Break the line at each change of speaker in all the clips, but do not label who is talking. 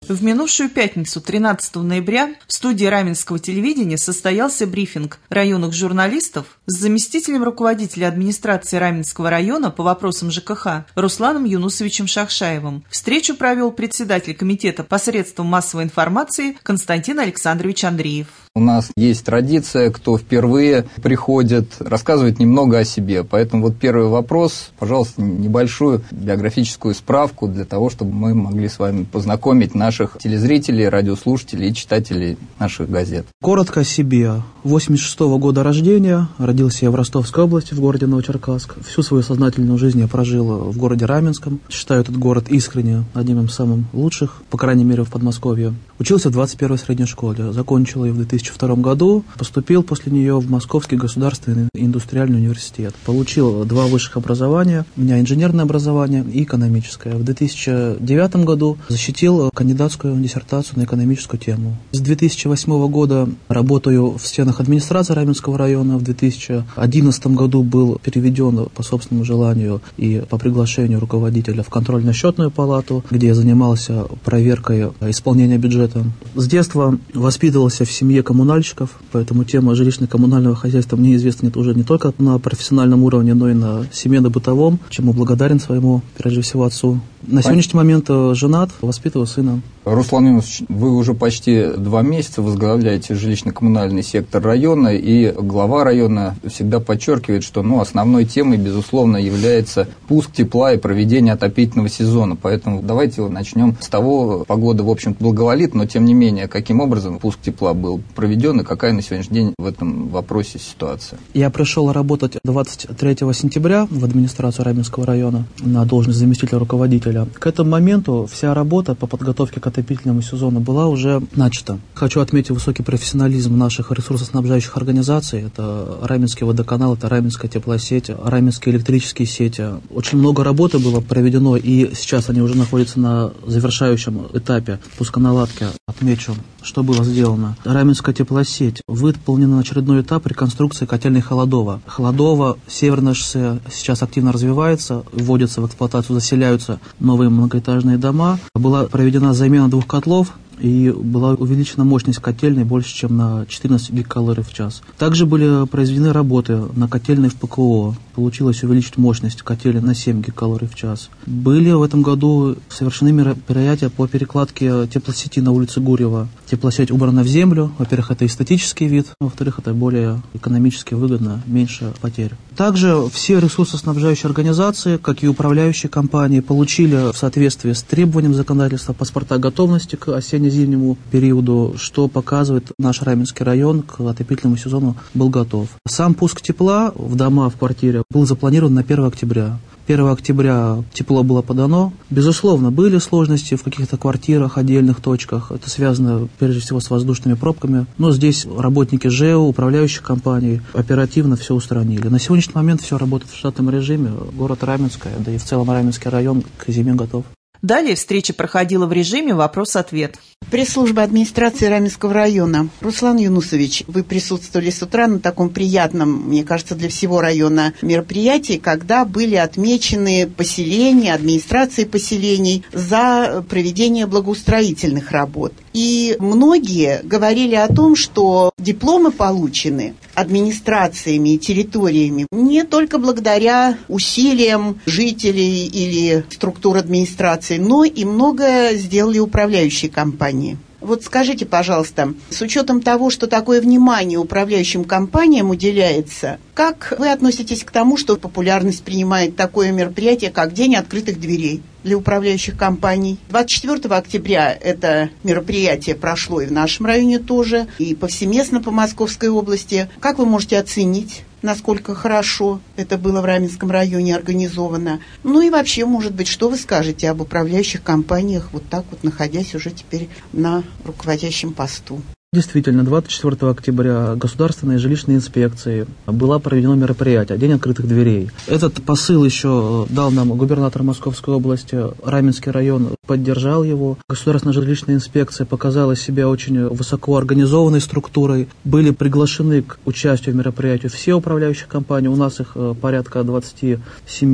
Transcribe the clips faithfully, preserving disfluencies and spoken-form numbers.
В минувшую пятницу, тринадцатого ноября, в студии Раменского телевидения состоялся брифинг районных журналистов с заместителем руководителя администрации Раменского района по вопросам ЖКХ Русланом Юнусовичем Шахшаевым. Встречу провел председатель комитета по средствам массовой информации Константин Александрович Андреев.
У нас есть традиция, кто впервые приходит, рассказывает немного о себе. Поэтому вот первый вопрос, пожалуйста, небольшую биографическую справку для того, чтобы мы могли с вами познакомить наших телезрителей, радиослушателей и читателей наших газет.
Коротко о себе. восемьдесят шестого года рождения, родился я в Ростовской области, в городе Новочеркасск. Всю свою сознательную жизнь я прожил в городе Раменском. Считаю этот город искренне одним из самых лучших, по крайней мере, в Подмосковье. Учился в двадцать первой средней школе, закончил ее в две тысячи втором году, поступил после нее в Московский государственный индустриальный университет. Получил два высших образования, у меня инженерное образование и экономическое. В две тысячи девятом году защитил кандидатскую диссертацию на экономическую тему. С две тысячи восьмого года работаю в стенах администрации Раменского района. В две тысячи одиннадцатом году был переведен по собственному желанию и по приглашению руководителя в контрольно-счетную палату, где я занимался проверкой исполнения бюджета. С детства воспитывался в семье коммунальщиков, поэтому тема жилищно-коммунального хозяйства мне известна уже не только на профессиональном уровне, но и на семейно-бытовом, чему благодарен своему, прежде всего, отцу. На сегодняшний момент женат, воспитываю сына.
Руслан Юнусович, вы уже почти два месяца возглавляете жилищно-коммунальный сектор района, и глава района всегда подчеркивает, что ну, основной темой, безусловно, является пуск тепла и проведение отопительного сезона. Поэтому давайте начнем с того, погода, в общем-то, благоволит, но тем не менее, каким образом пуск тепла был проведен и какая на сегодняшний день в этом вопросе ситуация?
Я пришел работать двадцать третьего сентября в администрацию Раменского района на должность заместителя руководителя. К этому моменту вся работа по подготовке к отопительному сезону была уже начата. Хочу отметить высокий профессионализм наших ресурсоснабжающих организаций. Это Раменский водоканал, это Раменская теплосеть, Раменские электрические сети. Очень много работы было проведено, и сейчас они уже находятся на завершающем этапе пусконаладки. Отмечу, что было сделано. Раменская теплосеть. Выполнен очередной этап реконструкции котельной Холодова. Холодова, Северное шоссе сейчас активно развивается, вводятся в эксплуатацию, заселяются новые многоэтажные дома. Была проведена замена двух котлов, и была увеличена мощность котельной больше, чем на четырнадцать гигакалорий в час. Также были произведены работы на котельной в ПКО. Получилось увеличить мощность котельной на семь гигакалорий в час. Были в этом году совершены мероприятия по перекладке теплосети на улице Гурьева. Теплосеть убрана в землю. Во-первых, это эстетический вид. Во-вторых, это более экономически выгодно, меньше потерь. Также все ресурсоснабжающие организации, как и управляющие компании, получили в соответствии с требованием законодательства паспорта готовности к осенне-зимнему периоду, что показывает, наш Раменский район к отопительному сезону был готов. Сам пуск тепла в дома, в квартире был запланирован на первое октября. первого октября тепло было подано. Безусловно, были сложности в каких-то квартирах, отдельных точках. Это связано, прежде всего, с воздушными пробками. Но здесь работники ЖЭО, управляющих компаний оперативно все устранили. На сегодняшний момент все работает в штатном режиме. Город Раменское, да и в целом Раменский район к зиме готов.
Далее встреча проходила в режиме вопрос-ответ.
Пресс-служба администрации Раменского района. Руслан Юнусович, вы присутствовали с утра на таком приятном, мне кажется, для всего района мероприятии, когда были отмечены поселения, администрации поселений за проведение благоустроительных работ. И многие говорили о том, что дипломы получены администрациями и территориями не только благодаря усилиям жителей или структур администрации, но и многое сделали управляющие компании. Вот скажите, пожалуйста, с учетом того, что такое внимание управляющим компаниям уделяется, как вы относитесь к тому, что популярность принимает такое мероприятие, как День открытых дверей для управляющих компаний? двадцать четвёртого октября это мероприятие прошло и в нашем районе тоже, и повсеместно по Московской области. Как вы можете оценить, насколько хорошо это было в Раменском районе организовано? Ну и вообще, может быть, что вы скажете об управляющих компаниях, вот так вот находясь уже теперь на руководящем посту?
Действительно, двадцать четвёртого октября Государственной жилищной инспекции было проведено мероприятие «День открытых дверей». Этот посыл еще дал нам губернатор Московской области, Раменский район поддержал его. Государственная жилищная инспекция показала себя очень высоко организованной структурой. Были приглашены к участию в мероприятии все управляющие компании, у нас их порядка двадцать семь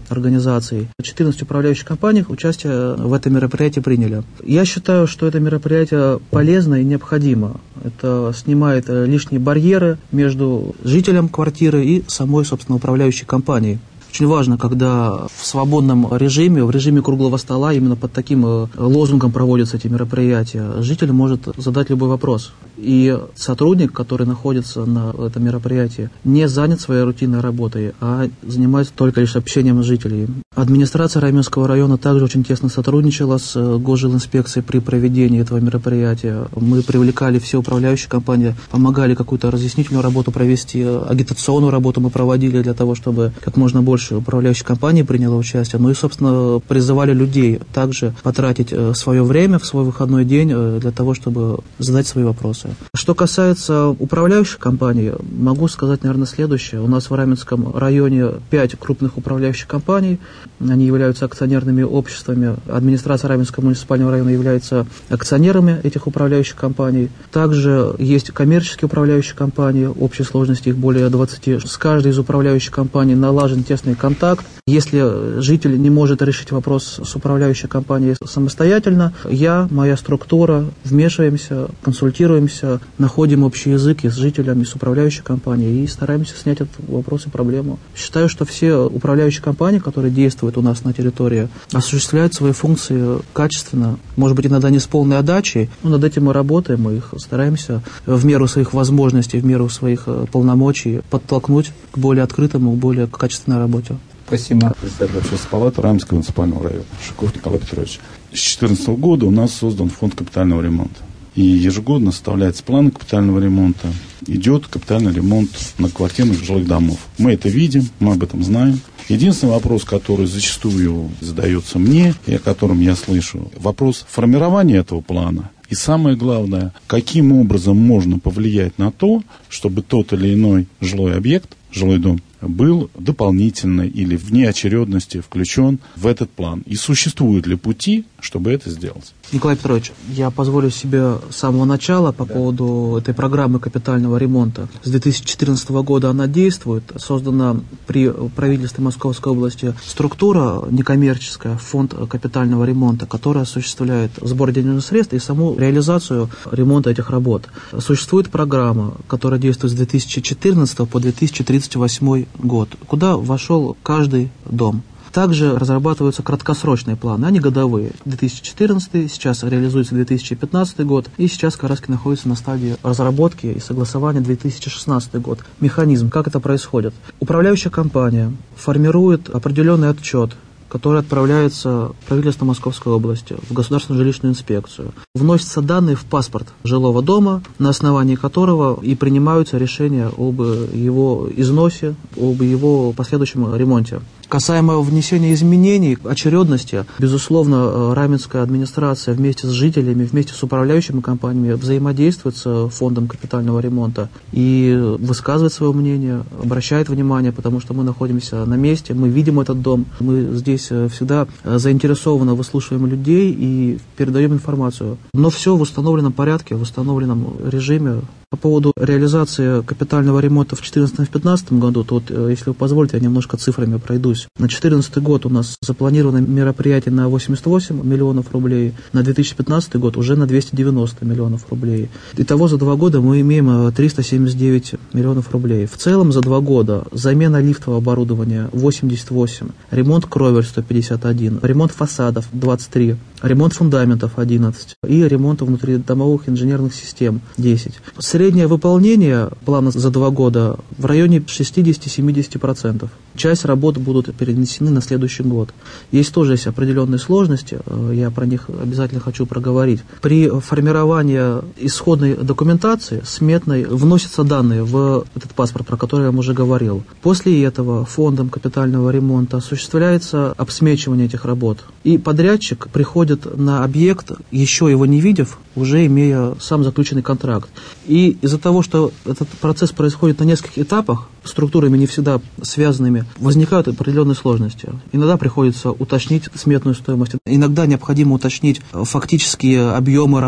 организаций. четырнадцать управляющих компаний участие в этом мероприятии приняли. Я считаю, что это мероприятие полезно и необходимо. Это снимает лишние барьеры между жителем квартиры и самой, собственно, управляющей компанией. Очень важно, когда в свободном режиме, в режиме круглого стола, именно под таким лозунгом проводятся эти мероприятия, житель может задать любой вопрос. И сотрудник, который находится на этом мероприятии, не занят своей рутинной работой, а занимается только лишь общением с жителями. Администрация Раменского района также очень тесно сотрудничала с Госжилинспекцией при проведении этого мероприятия. Мы привлекали все управляющие компании, помогали какую-то разъяснительную работу провести, агитационную работу мы проводили для того, чтобы как можно больше управляющих компаний приняло участие. Ну и, собственно, призывали людей также потратить свое время в свой выходной день для того, чтобы задать свои вопросы. Что касается управляющих компаний, могу сказать, наверное, следующее. У нас в Раменском районе пять крупных управляющих компаний. Они являются акционерными обществами. Администрация Раменского муниципального района является акционерами этих управляющих компаний. Также есть коммерческие управляющие компании. Общей сложности их более двадцати. С каждой из управляющих компаний налажен тесный контакт. Если житель не может решить вопрос с управляющей компанией самостоятельно, я, моя структура вмешиваемся, консультируемся, находим общий язык и с жителями, и с управляющей компанией и стараемся снять этот вопрос и проблему. Считаю, что все управляющие компании, которые действуют у нас на территории, осуществляют свои функции качественно, может быть, иногда не с полной отдачей, но над этим мы работаем, мы их стараемся в меру своих возможностей, в меру своих полномочий подтолкнуть к более открытому, к более качественной работе.
Спасибо.
Председатель общественной палаты Раменского муниципального района Шиков Николай Петрович. С две тысячи четырнадцатого года у нас создан фонд капитального ремонта. И ежегодно составляется план капитального ремонта. Идет капитальный ремонт многоквартирных жилых домов. Мы это видим, мы об этом знаем. Единственный вопрос, который зачастую задается мне, и о котором я слышу, вопрос формирования этого плана. И самое главное, каким образом можно повлиять на то, чтобы тот или иной жилой объект, жилой дом, был дополнительно или вне очередности включен в этот план. И существуют ли пути, чтобы это сделать?
Николай Петрович, я позволю себе с самого начала по да. поводу этой программы капитального ремонта. С две тысячи четырнадцатого года она действует. Создана при правительстве Московской области структура некоммерческая, фонд капитального ремонта, которая осуществляет сбор денежных средств и саму реализацию ремонта этих работ. Существует программа, которая действует с две тысячи четырнадцатого по две тысячи тридцать восьмой год, куда вошел каждый дом. Также разрабатываются краткосрочные планы, они годовые. две тысячи четырнадцатый, сейчас реализуется две тысячи пятнадцатый год, и сейчас как раз находится на стадии разработки и согласования две тысячи шестнадцатый год. Механизм, как это происходит? Управляющая компания формирует определенный отчет, который отправляется в правительство Московской области, в Государственную жилищную инспекцию. Вносятся данные в паспорт жилого дома, на основании которого и принимаются решения об его износе, об его последующем ремонте. Касаемо внесения изменений, очередности, безусловно, Раменская администрация вместе с жителями, вместе с управляющими компаниями взаимодействует с фондом капитального ремонта и высказывает свое мнение, обращает внимание, потому что мы находимся на месте, мы видим этот дом, мы здесь всегда заинтересованно выслушиваем людей и передаем информацию. Но все в установленном порядке, в установленном режиме. По поводу реализации капитального ремонта в две тысячи четырнадцатом — две тысячи пятнадцатом году, то вот, если вы позволите, я немножко цифрами пройдусь. На две тысячи четырнадцатый год у нас запланировано мероприятие на восемьдесят восемь миллионов рублей, на две тысячи пятнадцатый год уже на двести девяносто миллионов рублей. Итого за два года мы имеем триста семьдесят девять миллионов рублей. В целом за два года замена лифтового оборудования восемьдесят восемь, ремонт кровель сто пятьдесят один, ремонт фасадов двадцать три, ремонт фундаментов одиннадцать и ремонт внутридомовых инженерных систем десять. Среднее выполнение плана за два года в районе шестьдесят-семьдесят процентов. Часть работ будут перенесены на следующий год. Есть тоже есть определенные сложности, я про них обязательно хочу проговорить. При формировании исходной документации, сметной, вносятся данные в этот паспорт, про который я вам уже говорил. После этого фондом капитального ремонта осуществляется обсмечивание этих работ. И подрядчик приходит на объект, еще его не видев, уже имея сам заключенный контракт. И из-за того, что этот процесс происходит на нескольких этапах, структурами не всегда связанными, возникают определенные сложности. Иногда приходится уточнить сметную стоимость, иногда необходимо уточнить фактические объемы работ.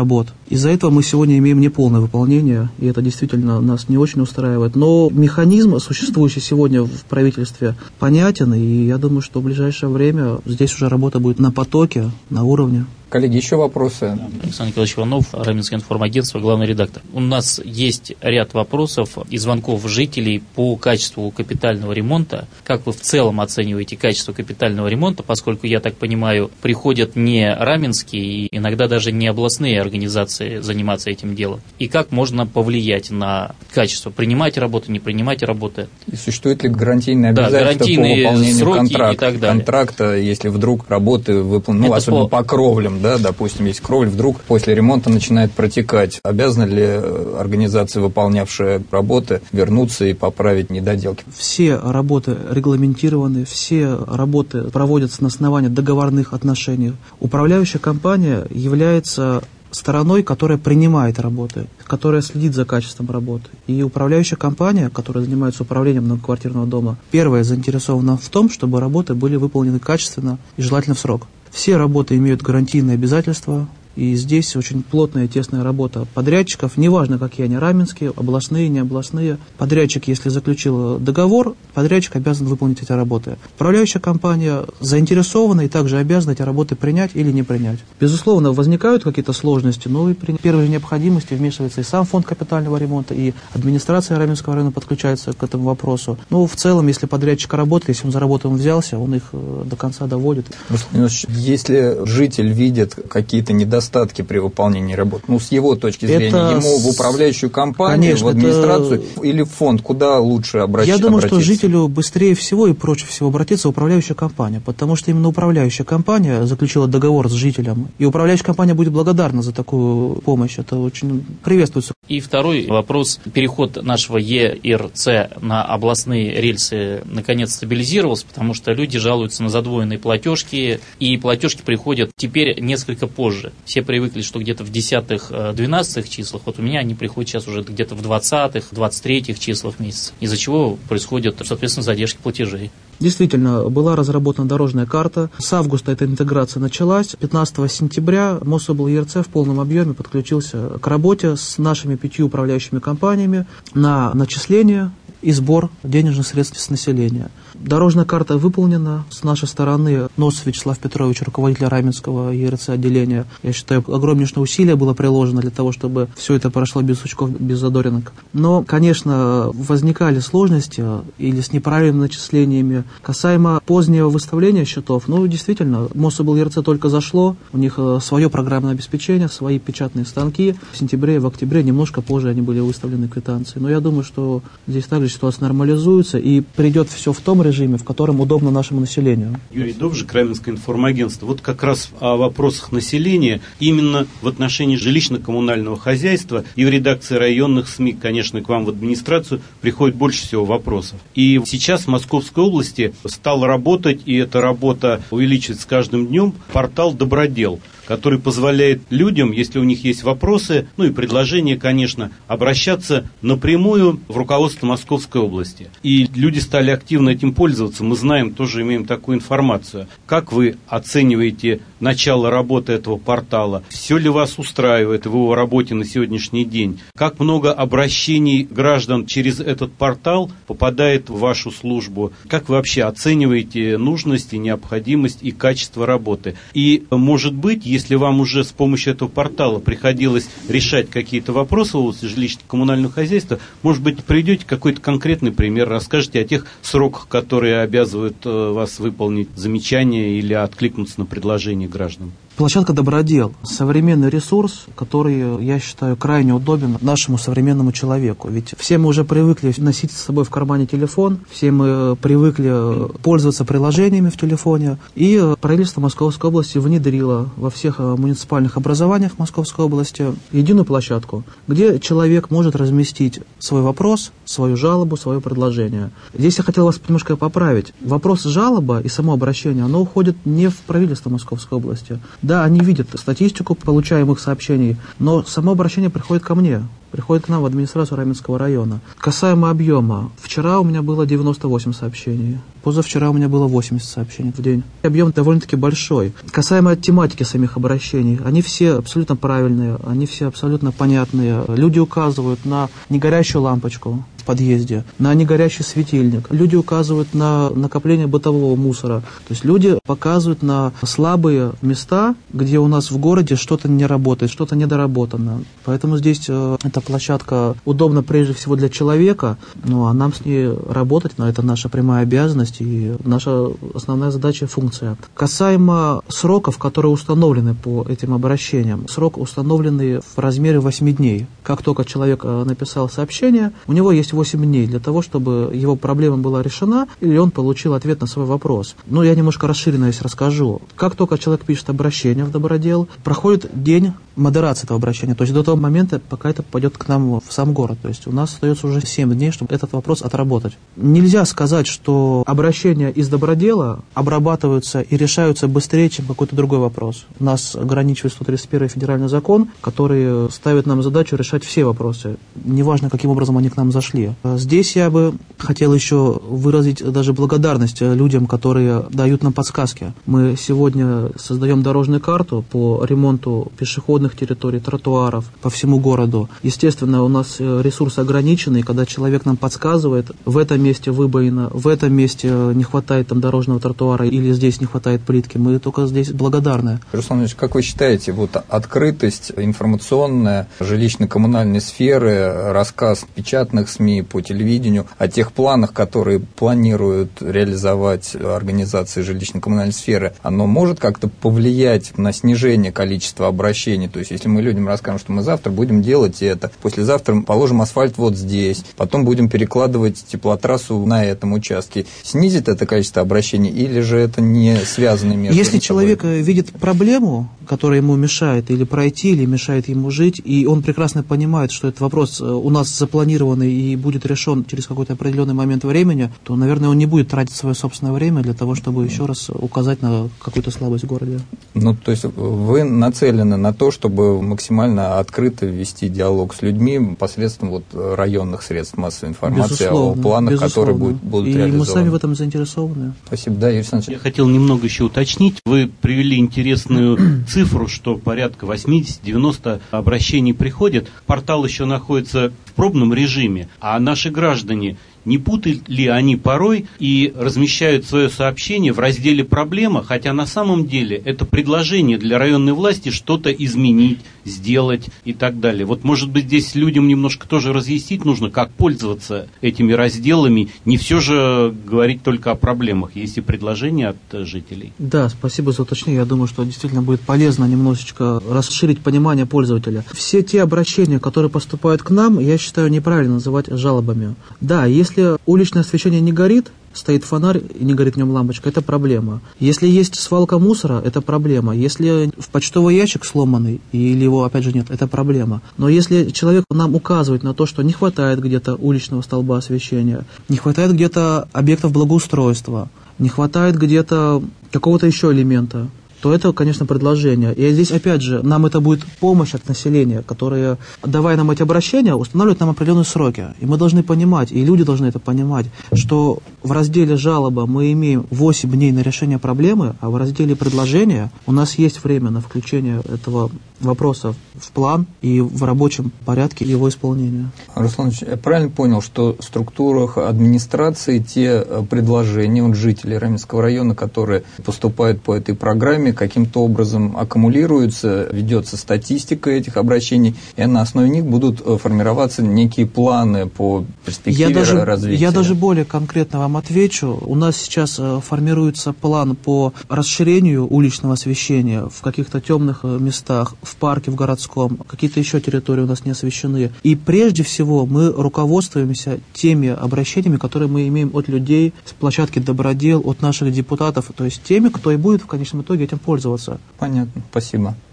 Из-за этого мы сегодня имеем неполное выполнение, и это действительно нас не очень устраивает. Но механизм, существующий сегодня в правительстве, понятен, и я думаю, что в ближайшее время здесь уже работа будет на потоке, на уровне.
Коллеги, еще вопросы?
Александр Николаевич Иванов, Раменское информагентство, главный редактор. У нас есть ряд вопросов и звонков жителей по качеству капитального ремонта. Как вы в целом оцениваете качество капитального ремонта, поскольку, я так понимаю, приходят не раменские и иногда даже не областные организации заниматься этим делом? И как можно повлиять на качество? Принимать работы, не принимать работы? И
существует ли гарантийные обязательства да, по выполнению контракта, контракта, если вдруг работы выполнены, ну, особенно по... по кровлям? Да, допустим, если кровля вдруг после ремонта начинает протекать, обязана ли организация, выполнявшая работы, вернуться и поправить недоделки?
Все работы регламентированы, все работы проводятся на основании договорных отношений. Управляющая компания является стороной, которая принимает работы, которая следит за качеством работы. И управляющая компания, которая занимается управлением многоквартирного дома, первая заинтересована в том, чтобы работы были выполнены качественно и желательно в срок. Все работы имеют гарантийные обязательства, и здесь очень плотная и тесная работа подрядчиков, неважно, какие они, раменские, областные, не областные. Подрядчик, если заключил договор, подрядчик обязан выполнить эти работы. Управляющая компания заинтересована и также обязана эти работы принять или не принять. Безусловно, возникают какие-то сложности, но и при первой необходимости вмешивается и сам фонд капитального ремонта, и администрация Раменского района подключается к этому вопросу. Но в целом, если подрядчик работает, если он за работу он взялся, он их до конца доводит.
Если житель видит какие-то недостатки, недостатки при выполнении работ. Ну, с его точки зрения, это... ему в управляющую компанию, конечно, в администрацию это... или в фонд, куда лучше обращаться?
Я думаю,
обратиться?
что жителю быстрее всего и проще всего обратиться в управляющую компанию, потому что именно управляющая компания заключила договор с жителем, и управляющая компания будет благодарна за такую помощь. Это очень приветствуется.
И второй вопрос. Переход нашего ЕРЦ на областные рельсы наконец стабилизировался, потому что люди жалуются на задвоенные платежки, и платежки приходят теперь несколько позже. Все привыкли, что где-то в десятых-двенадцатых числах, вот у меня они приходят сейчас уже где-то в двадцатых, двадцать третьих числах месяца, из-за чего происходят, соответственно, задержки платежей.
Действительно, была разработана дорожная карта. С августа эта интеграция началась. пятнадцатого сентября Мособлерц в полном объеме подключился к работе с нашими пятью управляющими компаниями на начисление и сбор денежных средств с населения. Дорожная карта выполнена. С нашей стороны Носов Вячеслав Петрович, руководитель Раменского ЕРЦ отделения, я считаю, огромнейшее усилие было приложено для того, чтобы все это прошло без сучков, без задоринок. Но, конечно, возникали сложности или с неправильными начислениями. Касаемо позднего выставления счетов, ну, действительно, Мособлерц только зашло, у них свое программное обеспечение, свои печатные станки. В сентябре и в октябре немножко позже они были выставлены квитанции. Но я думаю, что здесь также ситуация нормализуется и придет все в том режиме, в котором удобно нашему населению.
Юрий Довжик, Раменское информагентство. Вот как раз о вопросах населения именно в отношении жилищно-коммунального хозяйства и в редакции районных СМИ, конечно, к вам в администрацию приходит больше всего вопросов. И сейчас в Московской области стал работать, и эта работа увеличивается с каждым днем, портал «Добродел», который позволяет людям, если у них есть вопросы, ну и предложения, конечно, обращаться напрямую в руководство Московской области. И люди стали активно этим пользоваться. Мы знаем, тоже имеем такую информацию. Как вы оцениваете начало работы этого портала? Все ли вас устраивает в его работе на сегодняшний день? Как много обращений граждан через этот портал попадает в вашу службу? Как вы вообще оцениваете нужность и необходимость и качество работы? И, может быть, если вам уже с помощью этого портала приходилось решать какие-то вопросы в области жилищно-коммунального хозяйства, может быть, приведете какой-то конкретный пример, расскажете о тех сроках, которые обязывают вас выполнить замечания или откликнуться на предложения граждан?
Площадка «Добродел» – современный ресурс, который, я считаю, крайне удобен нашему современному человеку. Ведь все мы уже привыкли носить с собой в кармане телефон, все мы привыкли пользоваться приложениями в телефоне. И правительство Московской области внедрило во всех муниципальных образованиях Московской области единую площадку, где человек может разместить свой вопрос, свою жалобу, свое предложение. Здесь я хотел вас немножко поправить. Вопрос жалоба и само обращение, оно уходит не в правительство Московской области. Да, они видят статистику получаемых сообщений, но само обращение приходит ко мне. приходит к нам в администрацию Раменского района. Касаемо объема, вчера у меня было девяносто восемь сообщений, позавчера у меня было восемьдесят сообщений в день. Объем довольно-таки большой. Касаемо тематики самих обращений, они все абсолютно правильные, они все абсолютно понятные. Люди указывают на негорящую лампочку в подъезде, на негорящий светильник. Люди указывают на накопление бытового мусора. То есть люди показывают на слабые места, где у нас в городе что-то не работает, что-то недоработано. Поэтому здесь э, эта площадка удобна прежде всего для человека, ну а нам с ней работать, но это наша прямая обязанность и наша основная задача и функция. Касаемо сроков, которые установлены по этим обращениям, срок установленный в размере восемь дней. Как только человек э, написал сообщение, у него есть восемь дней для того, чтобы его проблема была решена, или он получил ответ на свой вопрос. Ну, я немножко расширенно здесь расскажу. Как только человек пишет обращение в Добродел, проходит день модерации этого обращения, то есть до того момента, пока это пойдет к нам в сам город. То есть у нас остается уже семь дней, чтобы этот вопрос отработать. Нельзя сказать, что обращения из Добродела обрабатываются и решаются быстрее, чем какой-то другой вопрос. У нас ограничивает сто тридцать первый федеральный закон, который ставит нам задачу решать все вопросы, неважно, каким образом они к нам зашли. Здесь я бы хотел еще выразить даже благодарность людям, которые дают нам подсказки. Мы сегодня создаем дорожную карту по ремонту пешеходных территорий, тротуаров по всему городу. Естественно, у нас ресурсы ограничены, когда человек нам подсказывает, в этом месте выбоина, в этом месте не хватает там дорожного тротуара или здесь не хватает плитки, мы только здесь благодарны.
Руслан Ильич, как вы считаете, вот открытость информационная жилищно-коммунальной сферы, рассказ печатных СМИ по телевидению о тех планах, которые планируют реализовать организации жилищно-коммунальной сферы, оно может как-то повлиять на снижение количества обращений? То есть, если мы людям расскажем, что мы завтра будем делать это, послезавтра положим асфальт вот здесь, потом будем перекладывать теплотрассу на этом участке, снизит это количество обращений или же это не связано между
Если
собой?
человек видит проблему, которая ему мешает или пройти, или мешает ему жить, и он прекрасно понимает, что этот вопрос у нас запланированный и будет решен через какой-то определенный момент времени, то, наверное, он не будет тратить свое собственное время для того, чтобы еще раз указать на какую-то слабость в городе.
Ну, то есть вы нацелены на то, чтобы максимально открыто вести диалог с людьми посредством вот районных средств массовой информации
безусловно,
о планах,
безусловно.
которые будут, будут
и
реализованы.
И мы сами в этом заинтересованы.
Спасибо. Да, Юрий Александрович.
Я хотел немного еще уточнить. Вы привели интересную цифру, что порядка восемьдесят-девяносто обращений приходят. Портал еще находится в пробном режиме, а наши граждане, не путают ли они порой и размещают свое сообщение в разделе «Проблема», хотя на самом деле это предложение для районной власти что-то изменить, сделать и так далее. Вот, может быть, здесь людям немножко тоже разъяснить нужно, как пользоваться этими разделами, не все же говорить только о проблемах, есть и предложения от жителей.
Да, спасибо за уточнение. Я думаю, что действительно будет полезно немножечко расширить понимание пользователя. Все те обращения, которые поступают к нам, я считаю неправильно называть жалобами. Да, если Если уличное освещение не горит, стоит фонарь и не горит в нем лампочка, это проблема. Если есть свалка мусора, это проблема. Если в почтовый ящик сломанный, или его опять же нет, это проблема. Но если человек нам указывает на то, что не хватает где-то уличного столба освещения, не хватает где-то объектов благоустройства, не хватает где-то какого-то еще элемента, то это, конечно, предложение. И здесь, опять же, нам это будет помощь от населения, которое, давая нам эти обращения, устанавливает нам определенные сроки. И мы должны понимать, и люди должны это понимать, что в разделе «Жалоба» мы имеем восемь дней на решение проблемы, а в разделе «Предложения» у нас есть время на включение этого вопроса в план и в рабочем порядке его исполнения.
Руслан Ильич, я правильно понял, что в структурах администрации те предложения от жителей Раменского района, которые поступают по этой программе, каким-то образом аккумулируются, ведется статистика этих обращений, и на основе них будут формироваться некие планы по перспективе
я даже,
развития?
Я даже более конкретно вам отвечу. У нас сейчас формируется план по расширению уличного освещения в каких-то темных местах, в парке, в городском, какие-то еще территории у нас не освещены. И прежде всего мы руководствуемся теми обращениями, которые мы имеем от людей с площадки Добродел, от наших депутатов, то есть теми, кто и будет в конечном итоге этим пользоваться.
Понятно, спасибо.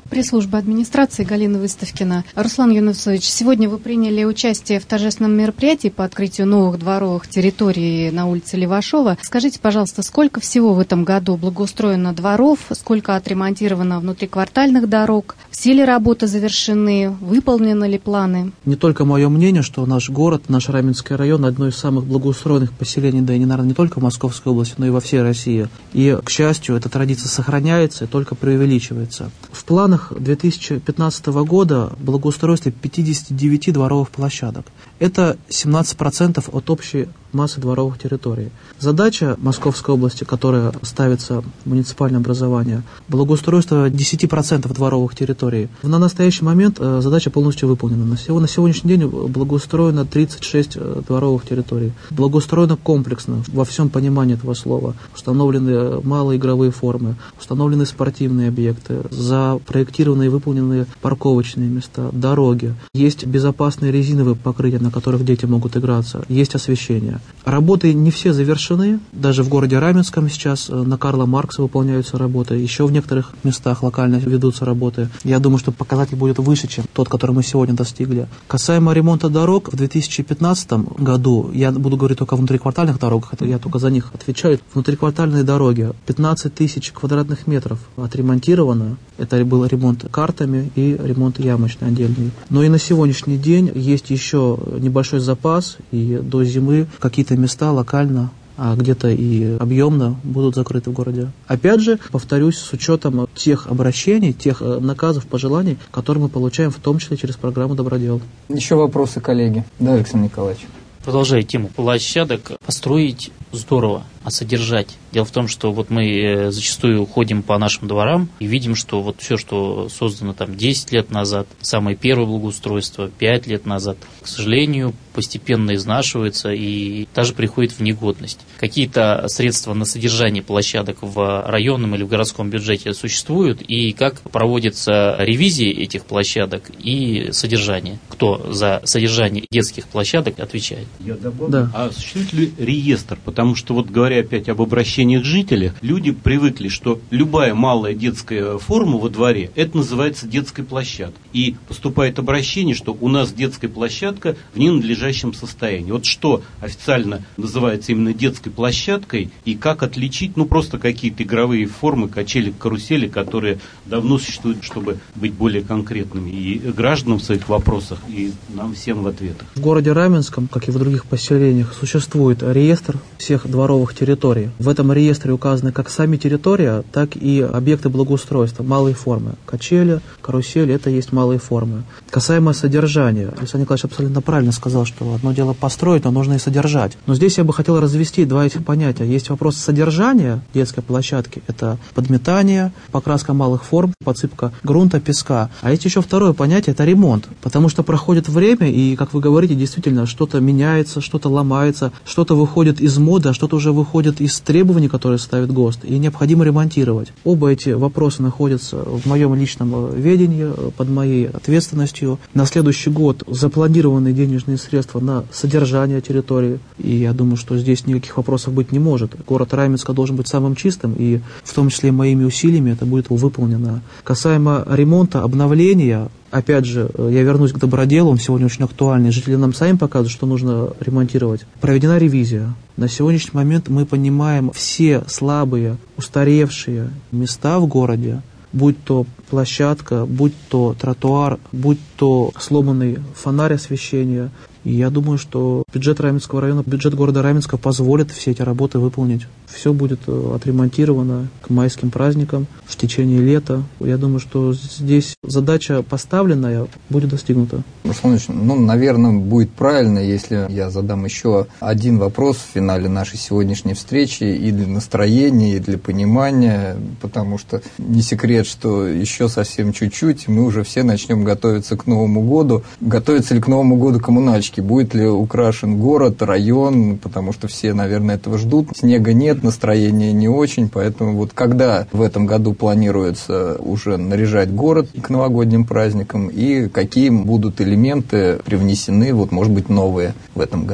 Пресс-служба администрации, Галина Выставкина. Руслан Юнусович, сегодня вы приняли участие в торжественном мероприятии по открытию новых дворовых территорий на улице Левашова. Скажите, пожалуйста, сколько всего в этом году благоустроено дворов, сколько отремонтировано внутриквартальных дорог, все ли работы завершены, выполнены ли планы?
Не только мое мнение, что наш город, наш Раменский район одно из самых благоустроенных поселений, да и, наверное, не только в Московской области, но и во всей России. И, к счастью, эта традиция сохраняется и только преувеличивается. В планах две тысячи пятнадцатого года благоустройство пятьдесят девять дворовых площадок. Это семнадцать процентов от общей массы дворовых территорий. Задача Московской области, которая ставится в муниципальное образование, благоустройство десять процентов дворовых территорий. На настоящий момент задача полностью выполнена. На сегодняшний день благоустроено тридцать шесть дворовых территорий. Благоустроено комплексно, во всем понимании этого слова. Установлены малые игровые формы, установлены спортивные объекты, запроектированы и выполнены парковочные места, дороги. Есть безопасные резиновые покрытия, на которых дети могут играться. Есть освещение. Работы не все завершены. Даже в городе Раменском сейчас на Карла Маркса выполняются работы. Еще в некоторых местах локально ведутся работы. Я думаю, что показатель будет выше, чем тот, который мы сегодня достигли. Касаемо ремонта дорог, в две тысячи пятнадцатом году, я буду говорить только о внутриквартальных дорогах, это я только за них отвечаю. Внутриквартальные дороги пятнадцать тысяч квадратных метров отремонтировано. Это был ремонт картами и ремонт ямочный отдельный. Но и на сегодняшний день есть еще небольшой запас, и до зимы какие-то места локально, а где-то и объемно будут закрыты в городе. Опять же, повторюсь, с учетом тех обращений, тех наказов, пожеланий, которые мы получаем, в том числе через программу «Добродел».
Еще вопросы, коллеги? Да, Александр Николаевич.
Продолжая тему площадок, построить здорово, а содержать. Дело в том, что вот мы зачастую ходим по нашим дворам и видим, что вот все, что создано там десять лет назад, самое первое благоустройство пять лет назад, к сожалению, постепенно изнашивается и даже приходит в негодность. Какие-то средства на содержание площадок в районном или в городском бюджете существуют, и как проводится ревизия этих площадок и содержание? Кто за содержание детских площадок отвечает?
Я добавлю.
Да.
А существует ли реестр? Потому что, вот говоря опять об обращениях жителей, люди привыкли, что любая малая детская форма во дворе, это называется детской площадкой. И поступает обращение, что у нас детская площадка в ненадлежащем состоянии. Вот что официально называется именно детской площадкой, и как отличить, ну, просто какие-то игровые формы, качели, карусели, которые давно существуют, чтобы быть более конкретными и гражданам в своих вопросах, и нам всем в ответах.
В городе Раменском, как и в других поселениях, существует реестр всех дворовых территорий. В этом реестре указаны как сами территории, так и объекты благоустройства, малые формы. Качели, карусели – это есть малые формы. Касаемо содержания, Александр Николаевич абсолютно правильно сказал, что одно дело построить, но нужно и содержать. Но здесь я бы хотел развести два этих понятия. Есть вопрос содержания детской площадки – это подметание, покраска малых форм, подсыпка грунта, песка. А есть еще второе понятие – это ремонт. Потому что проходит время, и, как вы говорите, действительно, что-то меняется, что-то ломается, что-то выходит из моды, а что-то уже выходит из требований, которые ставит ГОСТ, и необходимо ремонтировать. Оба эти вопросы находятся в моем личном ведении, под моей ответственностью. На следующий год запланированы денежные средства на содержание территории, и я думаю, что здесь никаких вопросов быть не может. Город Раменска должен быть самым чистым, и в том числе моими усилиями это будет выполнено. Касаемо ремонта, обновления, опять же, я вернусь к доброделу, он сегодня очень актуальный. Жители нам сами показывают, что нужно ремонтировать. Проведена ревизия. На сегодняшний момент мы понимаем все слабые, устаревшие места в городе, будь то площадка, будь то тротуар, будь то сломанный фонарь освещения. И я думаю, что бюджет Раменского района, бюджет города Раменска позволит все эти работы выполнить. Все будет отремонтировано к майским праздникам, в течение лета. Я думаю, что здесь задача поставленная будет достигнута.
Руслан Ильич, ну, наверное, будет правильно, если я задам еще один вопрос в финале нашей сегодняшней встречи и для настроения, и для понимания, потому что не секрет, что еще совсем чуть-чуть, мы уже все начнем готовиться к Новому году. Готовится ли к Новому году коммунальщики? Будет ли украшен город, район? Потому что все, наверное, этого ждут. Снега нет, настроение не очень, поэтому вот когда в этом году планируется уже наряжать город к новогодним праздникам, и какие будут элементы привнесены, вот, может быть, новые в этом году?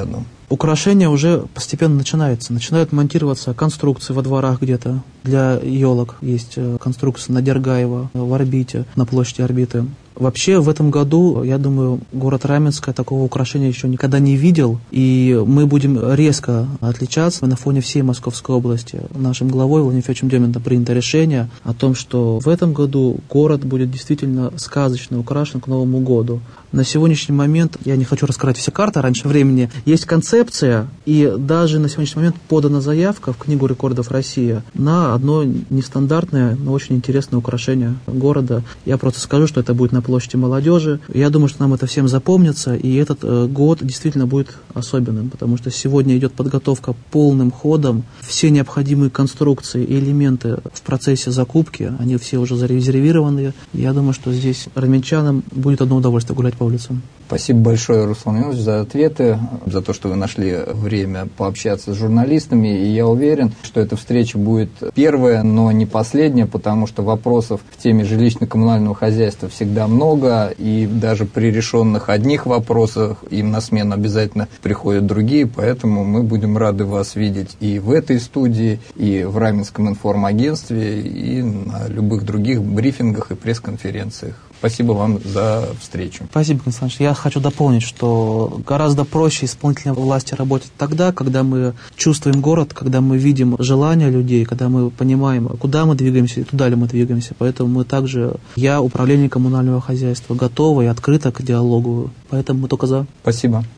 Украшение уже постепенно начинается. Начинают монтироваться конструкции во дворах где-то. Для елок есть конструкция на Дергаева, в Орбите, на площади Орбиты. Вообще, в этом году, я думаю, город Раменское такого украшения еще никогда не видел, и мы будем резко отличаться на фоне всей Московской области. Нашим главой Владимиром Федоровичем Деминым принято решение о том, что в этом году город будет действительно сказочно украшен к Новому году. На сегодняшний момент, я не хочу раскрывать все карты раньше времени, есть концепция, и даже на сегодняшний момент подана заявка в Книгу рекордов России на одно нестандартное, но очень интересное украшение города. Я просто скажу, что это будет на площади Молодежи. Я думаю, что нам это всем запомнится, и этот э, год действительно будет особенным, потому что сегодня идет подготовка полным ходом. Все необходимые конструкции и элементы в процессе закупки, они все уже зарезервированы. Я думаю, что здесь раменчанам будет одно удовольствие гулять по улицам.
Спасибо большое, Руслан Иванович, за ответы, за то, что вы нашли время пообщаться с журналистами. И я уверен, что эта встреча будет первая, но не последняя, потому что вопросов в теме жилищно-коммунального хозяйства всегда много, и даже при решенных одних вопросах им на смену обязательно приходят другие, поэтому мы будем рады вас видеть и в этой студии, и в Раменском информагентстве, и на любых других брифингах и пресс-конференциях. Спасибо вам за встречу.
Спасибо, Константин Ильич. Я хочу дополнить, что гораздо проще исполнительной власти работать тогда, когда мы чувствуем город, когда мы видим желания людей, когда мы понимаем, куда мы двигаемся и туда ли мы двигаемся. Поэтому мы также, я, управление коммунального хозяйства, готова и открыта к диалогу. Поэтому мы только за.
Спасибо.